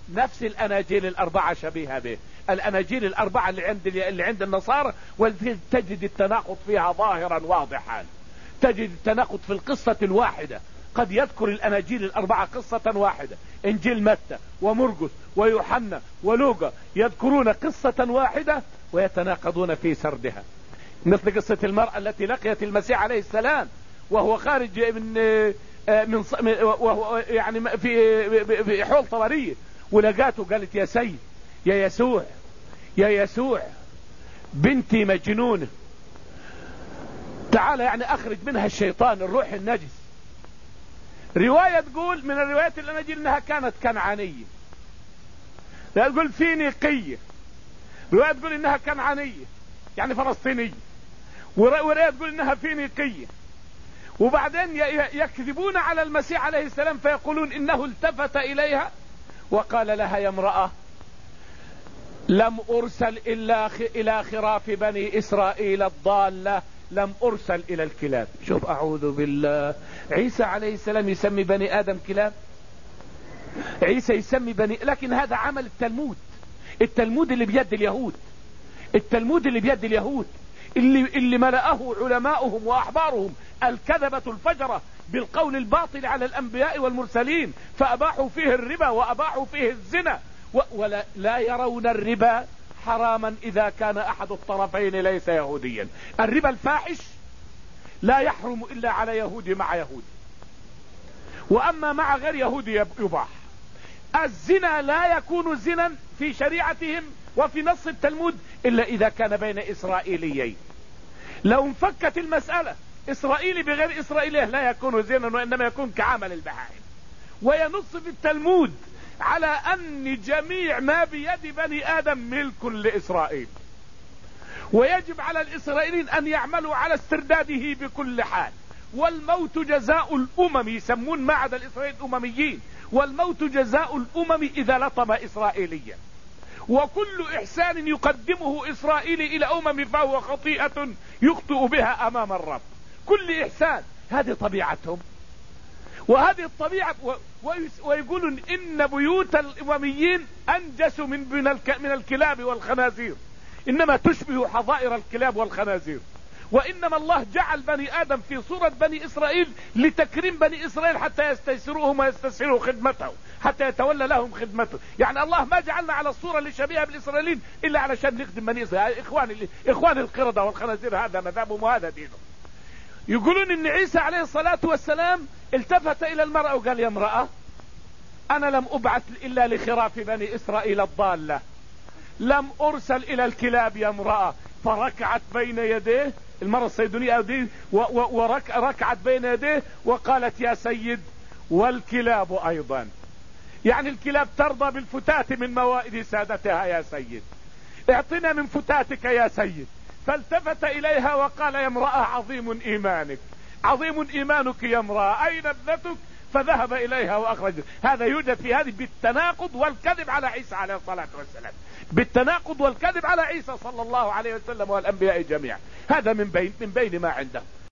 نفس الأناجيل الأربعة شبيهة به، الأناجيل الأربعة اللي عند النصارى، وتجد التناقض فيها ظاهرا واضحا. تجد التناقض في القصة الواحدة، قد يذكر الأناجيل الأربعة قصة واحدة، إنجيل متى ومرقس ويوحنا ولوقا يذكرون قصة واحدة ويتناقضون في سردها. مثل قصة المرأة التي لقيت المسيح عليه السلام وهو خارج وهو يعني في حول طبرية، ولقاته قالت يا سيد يا يسوع بنتي مجنونة، تعال يعني اخرج منها الشيطان الروح النجس. رواية تقول من الروايات الأناجيل انها كانت كنعانية، لا تقول فينيقية، رواية تقول انها كنعانية يعني فلسطينية، ورواية تقول انها فينيقية. وبعدين يكذبون على المسيح عليه السلام فيقولون انه التفت اليها وقال لها يا امرأة لم ارسل الا الى خراف بني اسرائيل الضالة، لم ارسل الى الكلاب. شوف اعوذ بالله، عيسى عليه السلام يسمي بني ادم كلاب؟ عيسى يسمي لكن هذا عمل التلمود اللي بيد اليهود، التلمود اللي بيد اليهود اللي ملأه علماؤهم واحبارهم الكذبة الفجرة بالقول الباطل على الانبياء والمرسلين، فاباحوا فيه الربا واباحوا فيه الزنا، ولا لا يرون الربا حراما اذا كان احد الطرفين ليس يهوديا. الربا الفاحش لا يحرم الا على يهودي مع يهودي، واما مع غير يهودي يباح. الزنا لا يكون زنا في شريعتهم وفي نص التلمود الا اذا كان بين اسرائيليين. لو انفكت المسألة اسرائيلي بغير اسرائيلي لا يكون زنا وانما يكون كعمل البهائم. وينص في التلمود على ان جميع ما بيد بني ادم ملك لاسرائيل، ويجب على الاسرائيليين ان يعملوا على استرداده بكل حال. والموت جزاء الامم، يسمون ما عدا الاسرائيليين امميين، والموت جزاء الامم اذا لطم اسرائيليا. وكل احسان يقدمه اسرائيلي الى امم فهو خطيئة يخطئ بها امام الرب. كل احسان، هذه طبيعتهم وهذه الطبيعة. ويقولون ان بيوت الامميين انجس من الكلاب والخنازير، انما تشبه حظائر الكلاب والخنازير. وانما الله جعل بني ادم في صورة بني اسرائيل لتكريم بني اسرائيل حتى يستيسروهم ويستسهلوا خدمته، حتى يتولى لهم خدمته. يعني الله ما جعلنا على الصورة اللي شبيهة بالاسرائيليين الا علشان نخدم بني اسرائيل. اخوان القردة والخنازير هذا مذهبهم وهذا دينهم. يقولون ان عيسى عليه الصلاة والسلام التفت الى المرأة وقال يا امرأة انا لم ابعث الا لخراف بني اسرائيل الضالة، لم ارسل الى الكلاب يا امرأة. فركعت بين يديه المرأة الصيدونية دي، وركعت بين يديه وقالت يا سيد والكلاب ايضا. يعني الكلاب ترضى بالفتات من موائد سادتها يا سيد، اعطنا من فتاتك يا سيد. فالتفت اليها وقال يا امرأة عظيم ايمانك، عظيم ايمانك يا امرأة، اين ابنتك؟ فذهب اليها واخرج. هذا يوجد في هذه بالتناقض والكذب على عيسى عليه الصلاة والسلام، بالتناقض والكذب على عيسى صلى الله عليه وسلم والانبياء جميعا. هذا من بين ما عنده.